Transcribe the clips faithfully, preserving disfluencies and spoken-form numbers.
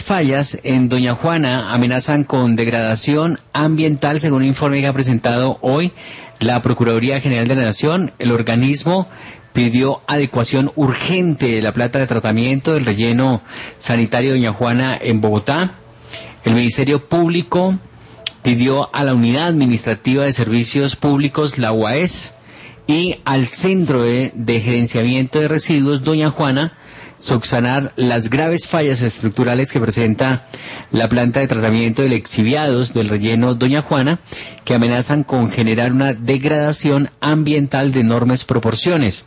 fallas en Doña Juana amenazan con degradación ambiental, según un informe que ha presentado hoy la Procuraduría General de la Nación. El organismo pidió adecuación urgente de la planta de tratamiento del relleno sanitario Doña Juana en Bogotá. El Ministerio Público pidió a la Unidad Administrativa de Servicios Públicos, la U A E S, y al Centro de, de Gerenciamiento de Residuos Doña Juana subsanar las graves fallas estructurales que presenta la planta de tratamiento de lixiviados del relleno Doña Juana, que amenazan con generar una degradación ambiental de enormes proporciones.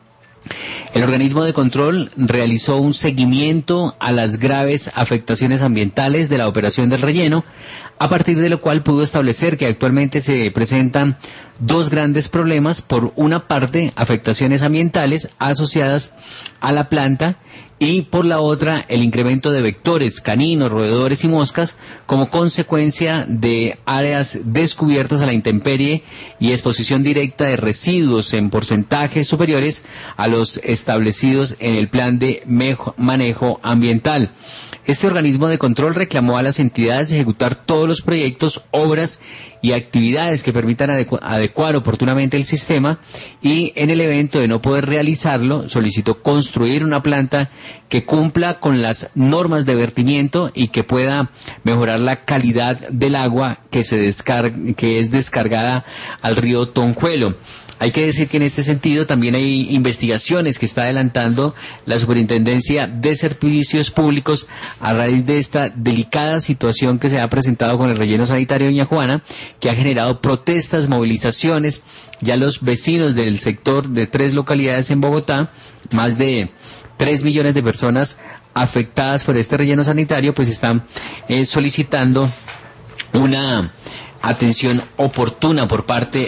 El organismo de control realizó un seguimiento a las graves afectaciones ambientales de la operación del relleno, a partir de lo cual pudo establecer que actualmente se presentan dos grandes problemas. Por una parte, afectaciones ambientales asociadas a la planta, y por la otra, el incremento de vectores, caninos, roedores y moscas como consecuencia de áreas descubiertas a la intemperie y exposición directa de residuos en porcentajes superiores a los establecidos en el plan de mejo, manejo ambiental. Este organismo de control reclamó a las entidades ejecutar todos los proyectos, obras y actividades que permitan adecu- adecuar oportunamente el sistema, y en el evento de no poder realizarlo, solicitó construir una planta que cumpla con las normas de vertimiento y que pueda mejorar la calidad del agua que se descarga, que es descargada al río Tonjuelo. Hay que decir que en este sentido también hay investigaciones que está adelantando la Superintendencia de Servicios Públicos a raíz de esta delicada situación que se ha presentado con el relleno sanitario de Doña Juana, que ha generado protestas, movilizaciones. Ya los vecinos del sector de tres localidades en Bogotá, más de tres millones de personas afectadas por este relleno sanitario, pues están eh, solicitando una atención oportuna por parte